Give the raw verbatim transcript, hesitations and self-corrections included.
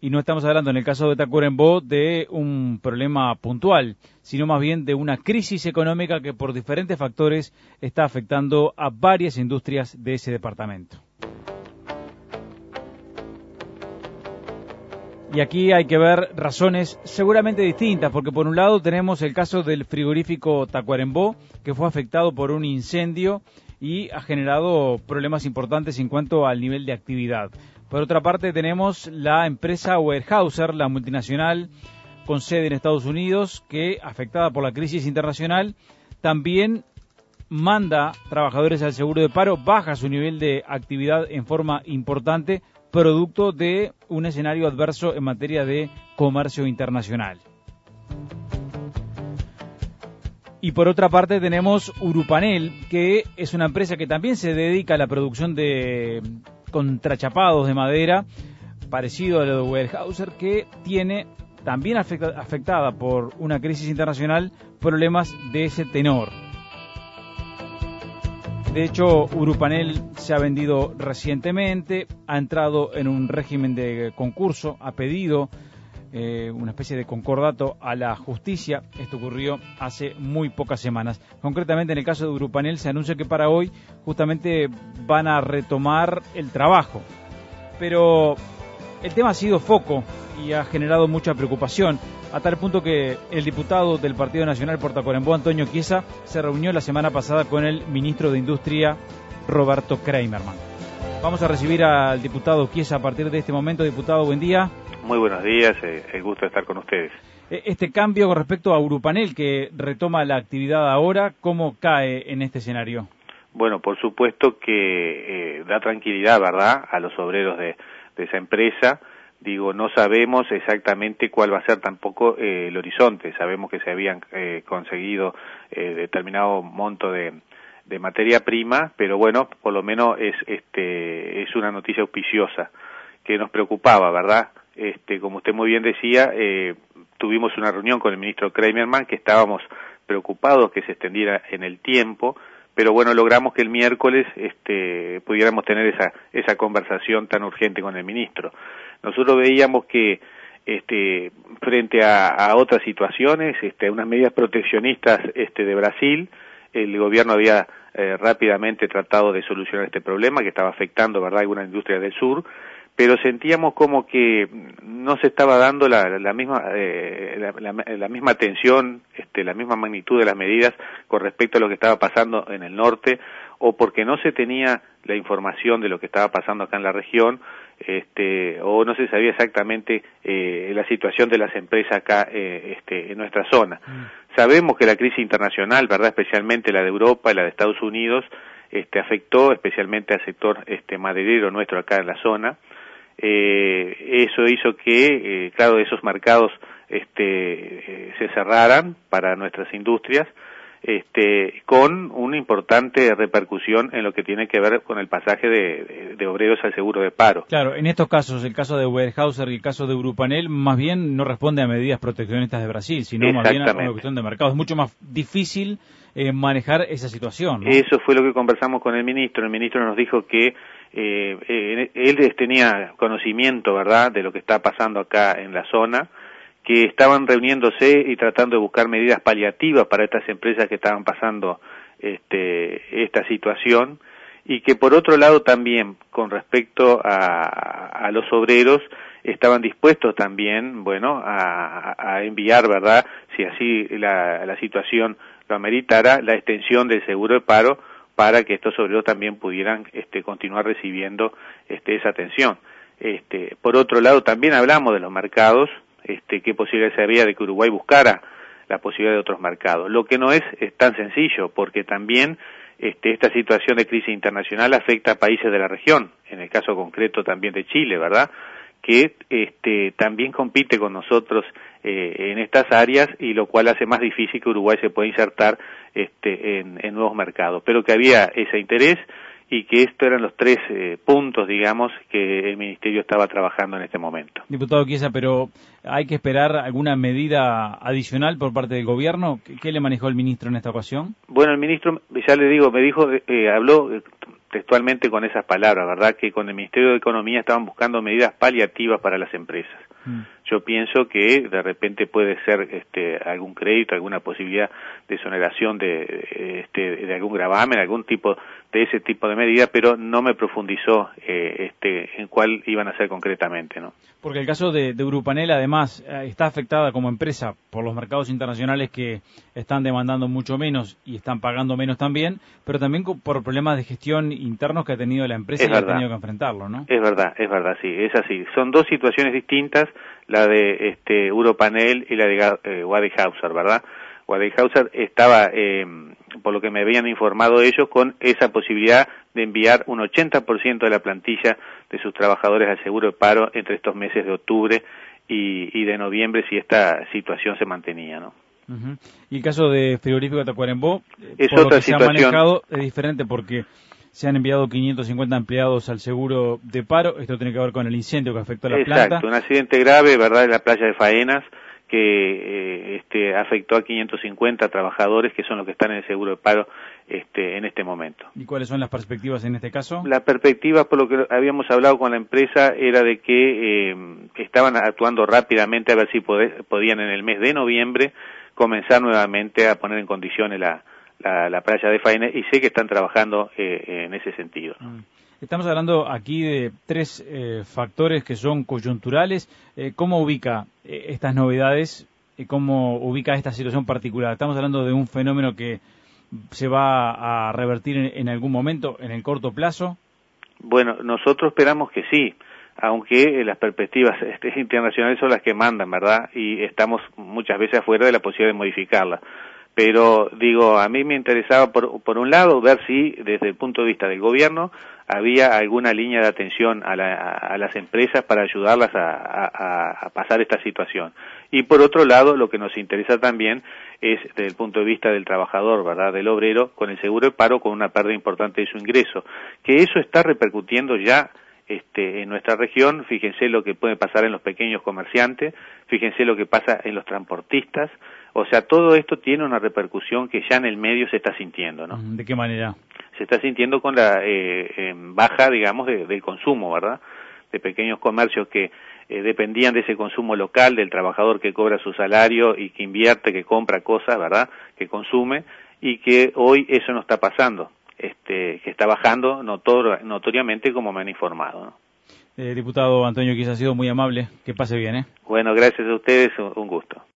y no estamos hablando en el caso de Tacuarembó de un problema puntual, sino más bien de una crisis económica que por diferentes factores está afectando a varias industrias de ese departamento. Y aquí hay que ver razones seguramente distintas, porque por un lado tenemos el caso del frigorífico Tacuarembó, que fue afectado por un incendio y ha generado problemas importantes en cuanto al nivel de actividad. Por otra parte tenemos la empresa Weyerhaeuser, la multinacional con sede en Estados Unidos, que afectada por la crisis internacional también manda trabajadores al seguro de paro, baja su nivel de actividad en forma importante, producto de un escenario adverso en materia de comercio internacional. Y por otra parte tenemos Urupanel, que es una empresa que también se dedica a la producción de contrachapados de madera, parecido a lo de Weyerhaeuser, que tiene también afecta, afectada por una crisis internacional, problemas de ese tenor. De hecho, Urupanel se ha vendido recientemente, ha entrado en un régimen de concurso, ha pedido eh, una especie de concordato a la justicia. Esto ocurrió hace muy pocas semanas. Concretamente, en el caso de Urupanel, se anuncia que para hoy justamente van a retomar el trabajo. Pero el tema ha sido foco y ha generado mucha preocupación, a tal punto que el diputado del Partido Nacional por Tacuarembó, Antonio Chiesa, se reunió la semana pasada con el ministro de Industria, Roberto Kramerman. Vamos a recibir al diputado Chiesa a partir de este momento. Diputado, buen día. Muy buenos días, eh, el gusto de estar con ustedes. Este cambio con respecto a Urupanel, que retoma la actividad ahora, ¿cómo cae en este escenario? Bueno, por supuesto que eh, da tranquilidad, ¿verdad?, a los obreros de, de esa empresa. Digo, no sabemos exactamente cuál va a ser tampoco eh, el horizonte. Sabemos que se habían eh, conseguido eh, determinado monto de, de materia prima, pero bueno, por lo menos es este es una noticia auspiciosa que nos preocupaba, ¿verdad? Este, como usted muy bien decía, eh, tuvimos una reunión con el ministro Kramerman, que estábamos preocupados que se extendiera en el tiempo, pero bueno, logramos que el miércoles este, pudiéramos tener esa esa conversación tan urgente con el ministro. Nosotros veíamos que este, frente a, a otras situaciones, este, unas medidas proteccionistas este, de Brasil, el gobierno había eh, rápidamente tratado de solucionar este problema que estaba afectando, ¿verdad?, algunas industrias del sur, pero sentíamos como que no se estaba dando la, la misma eh, la, la, la misma atención, este, la misma magnitud de las medidas con respecto a lo que estaba pasando en el norte, o porque no se tenía la información de lo que estaba pasando acá en la región, este, o no se sabía exactamente eh, la situación de las empresas acá eh, este, en nuestra zona. Mm. Sabemos que la crisis internacional, ¿verdad?, especialmente la de Europa y la de Estados Unidos, este, afectó especialmente al sector este, maderero nuestro acá en la zona. Eh, eso hizo que, eh, claro, esos mercados este, eh, se cerraran para nuestras industrias, este, con una importante repercusión en lo que tiene que ver con el pasaje de, de, de obreros al seguro de paro. Claro, en estos casos, el caso de Weyerhaeuser y el caso de Urupanel, más bien no responde a medidas proteccionistas de Brasil, sino más bien a una cuestión de mercado. Es mucho más difícil eh, manejar esa situación, ¿no? Eso fue lo que conversamos con el ministro. El ministro nos dijo que eh, eh, él tenía conocimiento, ¿verdad?, de lo que está pasando acá en la zona, que estaban reuniéndose y tratando de buscar medidas paliativas para estas empresas que estaban pasando este, esta situación, y que por otro lado también, con respecto a, a los obreros, estaban dispuestos también, bueno, a, a enviar, ¿verdad?, si así la, la situación lo ameritara, la extensión del seguro de paro para que estos obreros también pudieran este, continuar recibiendo este, esa atención. Este, por otro lado, también hablamos de los mercados, este, qué posibilidad había de que Uruguay buscara la posibilidad de otros mercados. Lo que no es, es tan sencillo, porque también este, esta situación de crisis internacional afecta a países de la región, en el caso concreto también de Chile, ¿verdad?, que este, también compite con nosotros eh, en estas áreas, y lo cual hace más difícil que Uruguay se pueda insertar este, en, en nuevos mercados, pero que había ese interés y que estos eran los tres eh, puntos, digamos, que el Ministerio estaba trabajando en este momento. Diputado Chiesa, pero ¿hay que esperar alguna medida adicional por parte del Gobierno? ¿Qué, qué le manejó el ministro en esta ocasión? Bueno, el ministro, ya le digo, me dijo, eh, habló, eh, textualmente con esas palabras, ¿verdad? Que con el Ministerio de Economía estaban buscando medidas paliativas para las empresas. Mm. Yo pienso que de repente puede ser este, algún crédito, alguna posibilidad de exoneración de, este, de algún gravamen, algún tipo de ese tipo de medida, pero no me profundizó eh, este, en cuál iban a ser concretamente, ¿no? Porque el caso de, de Urupanel, además, eh, está afectada como empresa por los mercados internacionales que están demandando mucho menos y están pagando menos también, pero también por problemas de gestión internos que ha tenido la empresa es y verdad. Ha tenido que enfrentarlo, ¿no? Es verdad, es verdad, sí, es así. Son dos situaciones distintas, la de este Urupanel y la de eh, Weyerhaeuser, ¿verdad? Weyerhaeuser estaba, eh, por lo que me habían informado ellos, con esa posibilidad de enviar un ochenta por ciento de la plantilla de sus trabajadores al seguro de paro entre estos meses de octubre y, y de noviembre si esta situación se mantenía, ¿no? Uh-huh. Y el caso de Frigorífico Tacuarembó, es por otra lo que situación. Se ha manejado es diferente porque se han enviado quinientos cincuenta empleados al seguro de paro. Esto tiene que ver con el incendio que afectó a la Exacto, planta. Un accidente grave, ¿verdad?, en la playa de Faenas, que eh, este, afectó a quinientos cincuenta trabajadores, que son los que están en el seguro de paro este, en este momento. ¿Y cuáles son las perspectivas en este caso? La perspectiva, por lo que habíamos hablado con la empresa, era de que eh, estaban actuando rápidamente a ver si pod- podían en el mes de noviembre comenzar nuevamente a poner en condiciones la, la, la playa de Faenas, y sé que están trabajando eh, en ese sentido, ¿no? Mm. Estamos hablando aquí de tres eh, factores que son coyunturales. Eh, ¿Cómo ubica eh, estas novedades y cómo ubica esta situación particular? Estamos hablando de un fenómeno que se va a revertir en, en algún momento, en el corto plazo. Bueno, nosotros esperamos que sí, aunque eh, las perspectivas este, internacionales son las que mandan, ¿verdad? Y estamos muchas veces afuera de la posibilidad de modificarlas. Pero, digo, a mí me interesaba, por, por un lado, ver si, desde el punto de vista del gobierno, había alguna línea de atención a, la, a, a las empresas para ayudarlas a, a, a pasar esta situación. Y, por otro lado, lo que nos interesa también es, desde el punto de vista del trabajador, ¿verdad?, del obrero, con el seguro de paro, con una pérdida importante de su ingreso. Que eso está repercutiendo ya Este, en nuestra región. Fíjense lo que puede pasar en los pequeños comerciantes, fíjense lo que pasa en los transportistas. O sea, todo esto tiene una repercusión que ya en el medio se está sintiendo, ¿no? ¿De qué manera? Se está sintiendo con la eh, eh, baja, digamos, de, del consumo, ¿verdad?, de pequeños comercios que eh, dependían de ese consumo local, del trabajador que cobra su salario y que invierte, que compra cosas, ¿verdad?, que consume, y que hoy eso no está pasando. Este, que está bajando notor, notoriamente, como me han informado, ¿no? Eh, diputado Antonio Quies, ha sido muy amable. Que pase bien, ¿eh? Bueno, gracias a ustedes, un gusto.